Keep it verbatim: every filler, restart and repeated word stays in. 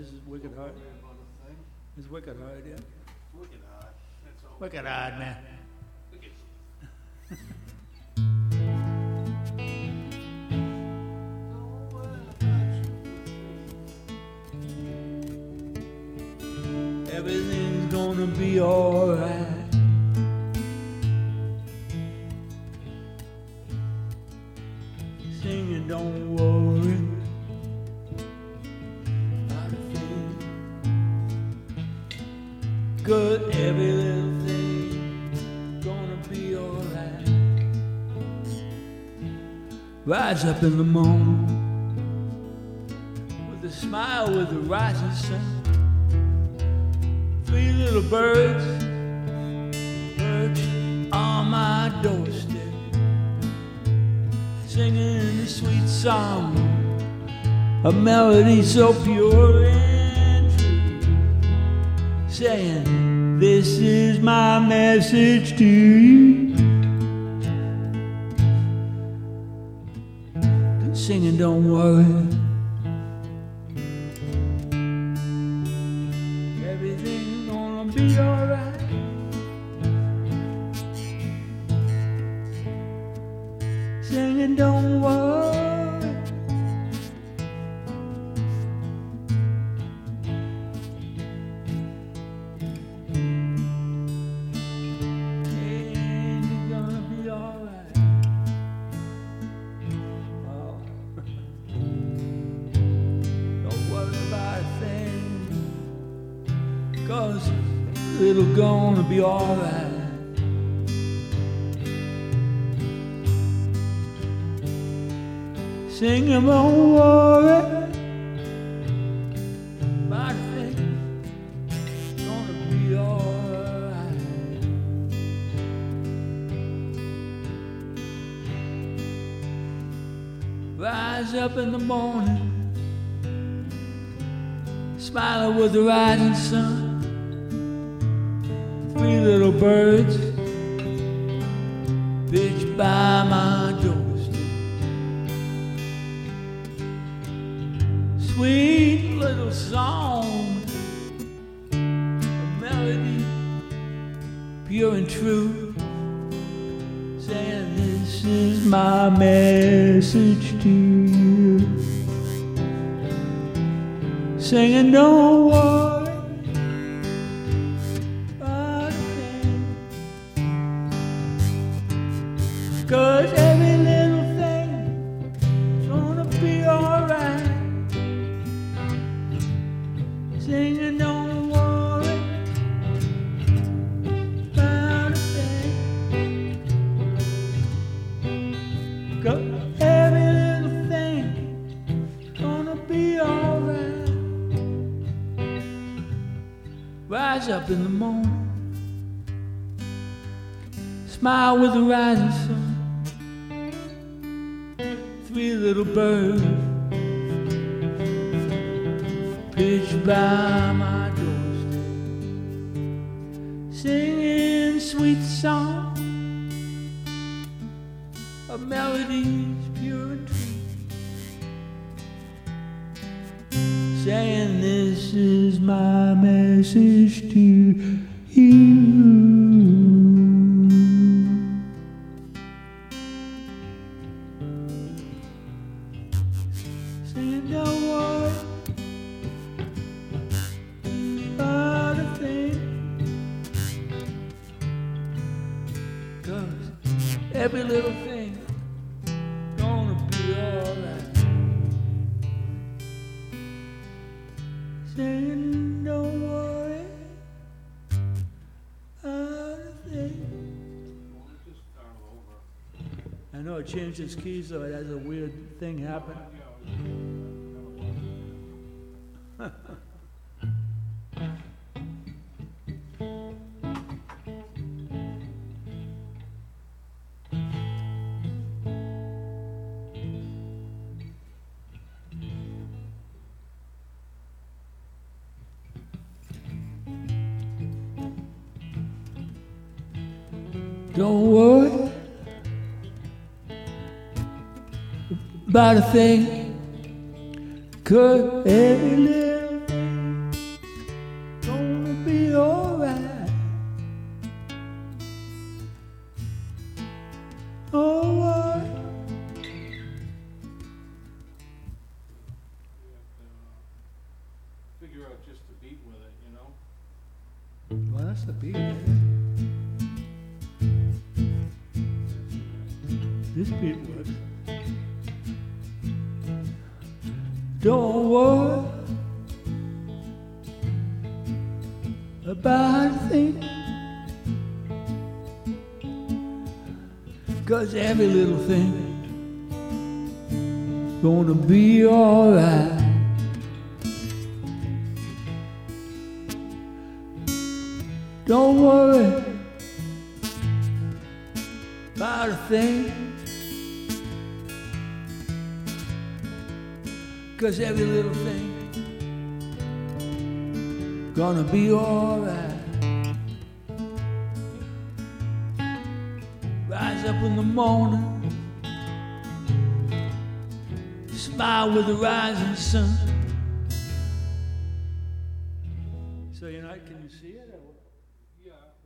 This is Wicked Heart. It's Wicked Heart, yeah. Wicked hard. That's all. Wicked Heart, man. Wicked. Everything's gonna be alright. Singing, don't worry about a thing. Good, every little thing gonna be alright. Rise up in the morning with a smile, with the rising sun. Three little birds perched on my doorstep, singing a sweet song, a melody so pure and true, saying, this is my message to you. Singing, don't worry. Be alright. Singing, don't worry. And you're gonna be alright. Oh. Don't worry about a thing, 'cause it'll gonna be alright. Sing 'em, don't worry about a thing. Gonna be alright. Rise up in the morning, smiling with the rising sun. Three little birds pitched by my doorstep. Sweet little song, a melody pure and true, saying, this is my message to you. Singing, don't worry. Cause every little thing's gonna be alright. Singing, don't worry about a thing. Cause every little thing's gonna be alright. Rise up in the morning, smile with the rising sun. Three little birds pitched by my doorstep, singing sweet song, a melody's pure and true, saying, this is my message to you. Every little thing gonna be alright. Saying, don't worry about a thing. I know it changed its keys, though it has a weird thing happen. Don't worry about a thing, 'cause every little thing This beat works. Don't worry about a thing, 'cause every little thing gonna be alright. Don't worry about a thing, 'cause every little thing gonna be alright. Rise up in the morning, smile with the rising sun. So, you know, can you see it? Yeah.